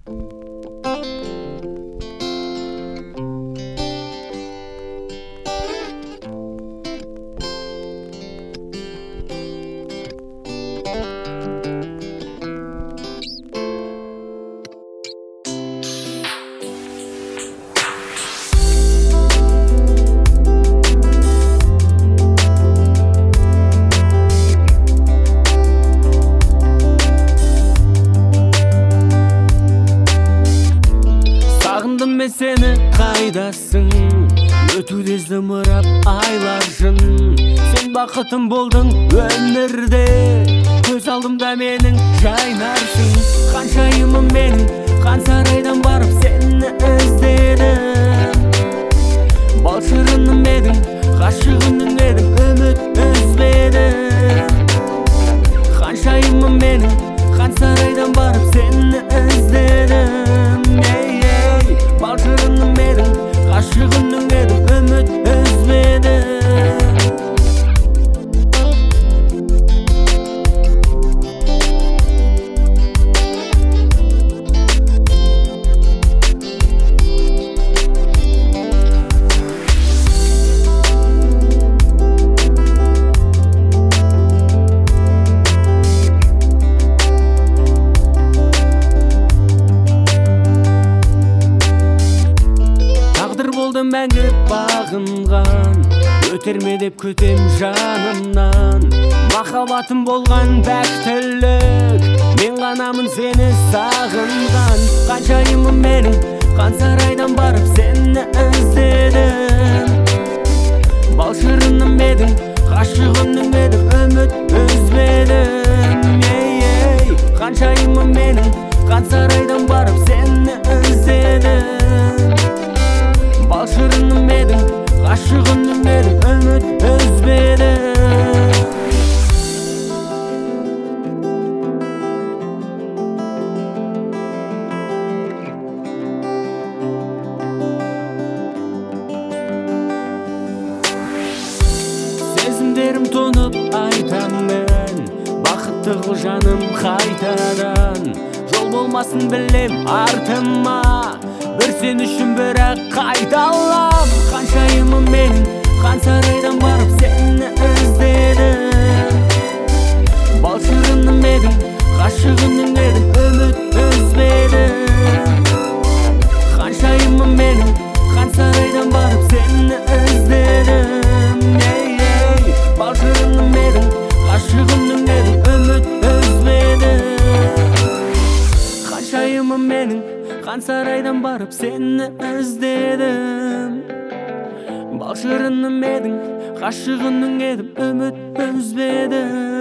Мен сені қайдасың, өтуде зымырап айларжын. Сен бақытым болдың өмірде, көз алдымда менің жайнарсың. Қаншайымым менің қан сарайдан барып сені іздедім. Бал шырыным едің, ғашығымның едім, үміт үзбедім. Қаншайымым менің қан сарайдан барып сені іздедім. Бал шырыным едің, ғашығымның едім, үміт үзбедім. Болдым мәңгі бағынған, өтер ме деп күтем жанымнан. Махаббатым болған бәктілік, мен ғанамын сені сағынған. Қаншайымым менің қан сарайдан барып сені іздедім. Бал шырыным едің, ғашығымның едім, үміт үзбедім. Қаншайымым менің қан сарайдан барып сені іздедім. Бал шырыным едің, ғашығымның едім, үміт үзбедім. Сезімдерім тоңып айтамын, бақытты қыл жаным қайтадан. Жол болмасын білем артыма, бір сен үшін бірақ қайталам. Қаншайымым менің қан сарайдан барып сені іздедім. Бал шырыным едің, ғашығымның едім, үміт үзбедім. Қаншайымым менің қан сарайдан барып сені іздедім. Бал шырыным едің, ғашығымның едім, үміт үзбедім. Қаншайымым менің қан сарайдан барып сені іздедім. Бал шырыным едің, ғашығымның едім, үміт үзбедім.